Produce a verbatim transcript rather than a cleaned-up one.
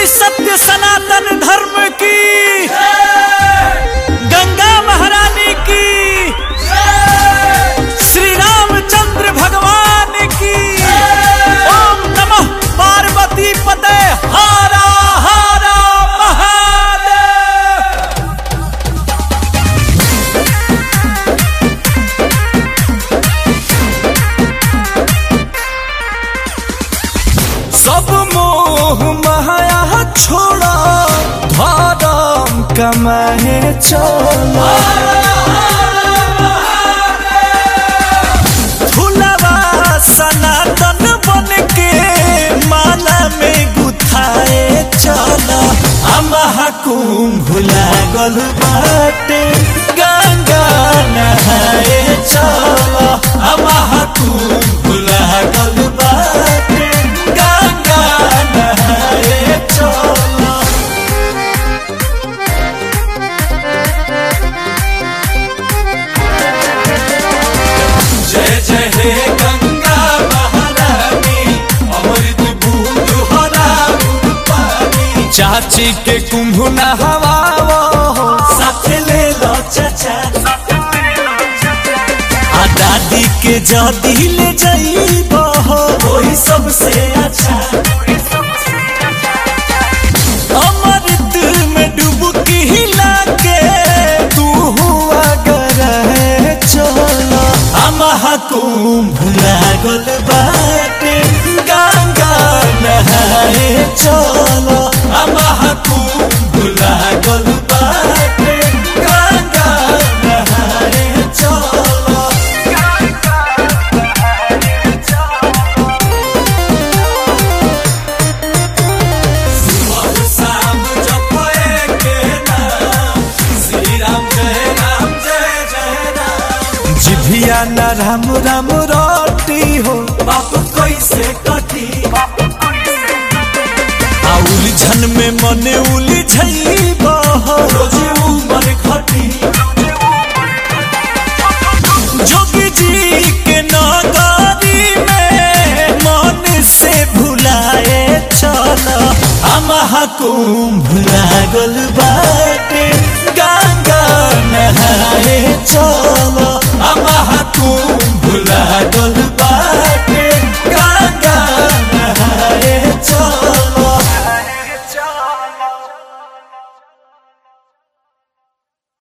सत्य सनातन धर्म की, गंगा महारानी की, श्री रामचंद्र भगवान की। ओम नमः पार्वती पते हारा हारा महादेव। सब मोह माया छोड़ा धर्म कमाए चला। फुलवा सनातन बन के माला में गुथाए चला। महाकुंभ लागल बाटे गंगा नहाए चला। महाकुंभ लागल बाटे गंगा नहाए चला। जय जय हे गंगा महारानी, अमृत बूंद हरा पानी। चाची के कुंभ नहवावो, साथ ले लो चाचा। आ दादी के जदी ले जाइबो, वही सबसे अच्छा। अमृत में डुबकी हिला के तू हुआ गरहे चला। महाकुंभ लागल बाटे गंगा नहाए चला। महाकुंभ लागल बाटे गंगा नहाए चला। सुबह शाम जपए के नाम, श्री राम जय राम जय जय राम। जिभिया न राम राम रोटी हो, बाप कैसे कटी। आ उलझन में मने उलझइब, रोज उमर घटी। जोगी जी के नगरी में मन से भुलाए चल। महाकुंभ लागल